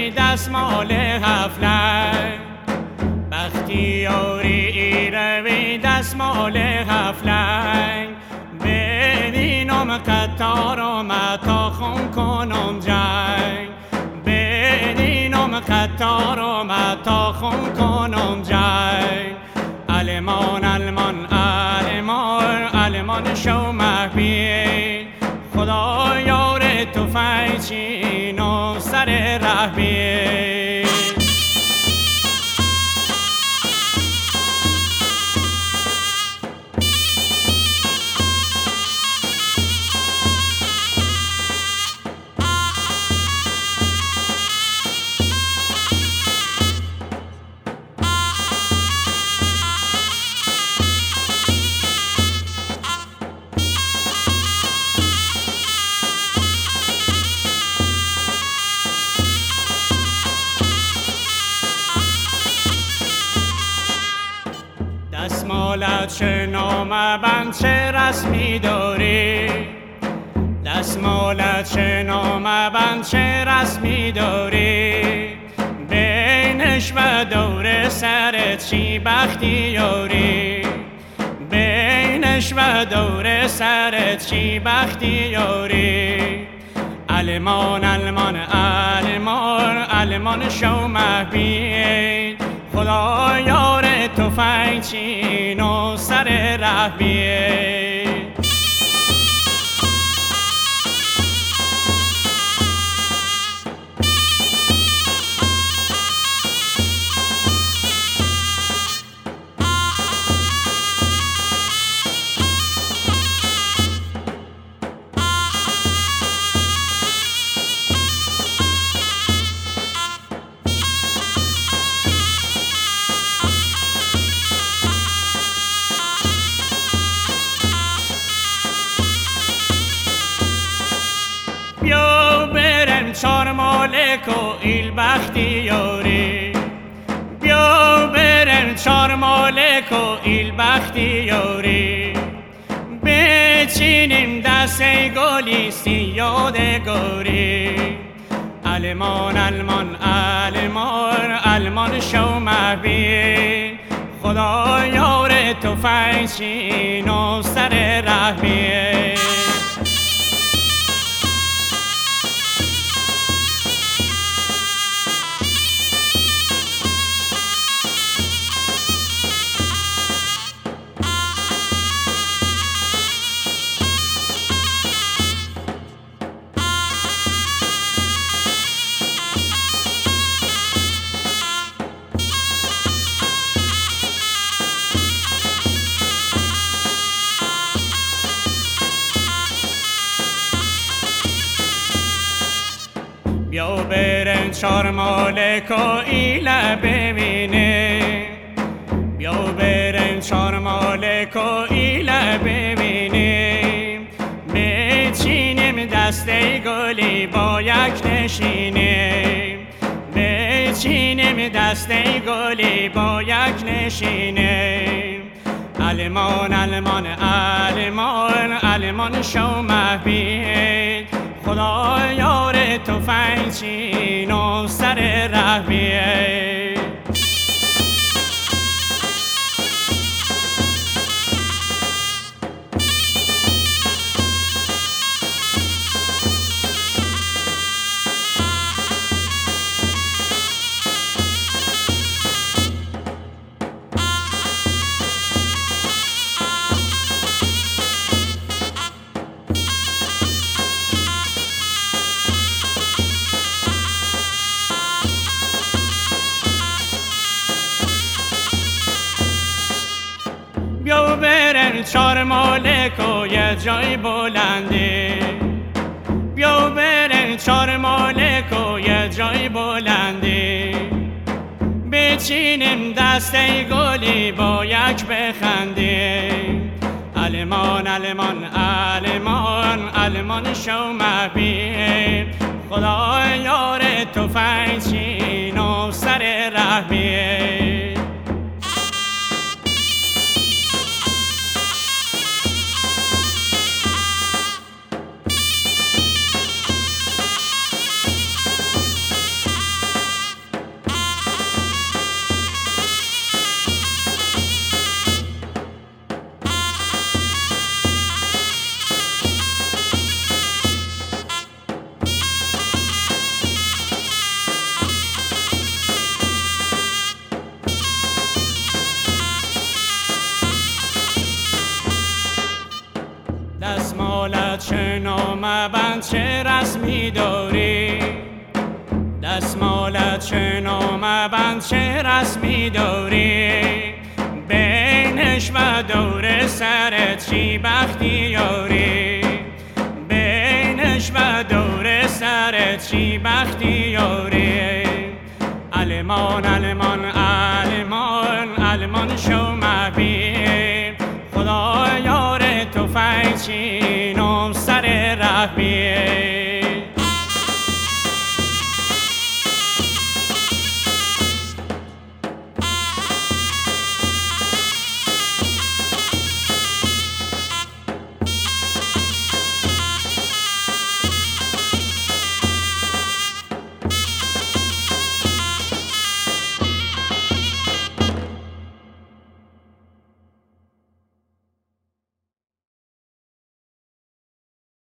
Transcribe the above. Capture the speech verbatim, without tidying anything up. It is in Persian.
روی دستمال هفلنگ، بختیاری روی دستمال هفلنگ، بدینم قطار و متا خون کنم جنگ، بدینم قطار و متا خون کنم جنگ. علمان علمان علمان علمان شو محبی، خدا یار تفنگ چین و سر رهبی. دستمالت چه نامه بند چه رسمی داری، دستمالت چه نامه بند چه رسمی داری، بینش و دور سرت چی بختیاری، بینش و دور سرت چی بختیاری. علمان علمان علمان علمان شو محبی، خدا یار تفنگ چین و سر رهبی. بیا برم چار مالک و ایل بختیاری، بیا برم چار مالک و ایل بختیاری، بچینیم دست گلیستی یادگاری. علمان علمان علمان علمان شو محبی، خدا یار تفنگ چین و سر رهبی. بیا برن چار مالک و ایله ببینه، بیا برن چار مالک و ایله ببینیم، بچینیم دسته گلی با یک نشینیم، بچینیم دسته گلی با یک نشینیم. علمان علمان علمان علمان شو محبی، خدا یار تفنگ چین و سر رهبی. بیا برن چار مالک و یه جای بلندی، بیا برن چار مالک و یه جای بلندی، بچینیم دسته گلی با یک بخندیم. علمان علمان علمان علمان شو محبی، خدا یار تفنگ چین و سر رهبی. چه نام بند چه رسمی داری دستمالت چه نام بند چه رسمی داری بینش و دور سرت چی بختیاری بینش و دور سرت چی بختیاری علمان علمان علمان علمان شو مبین خدا یار تو فیچینم سر ره بین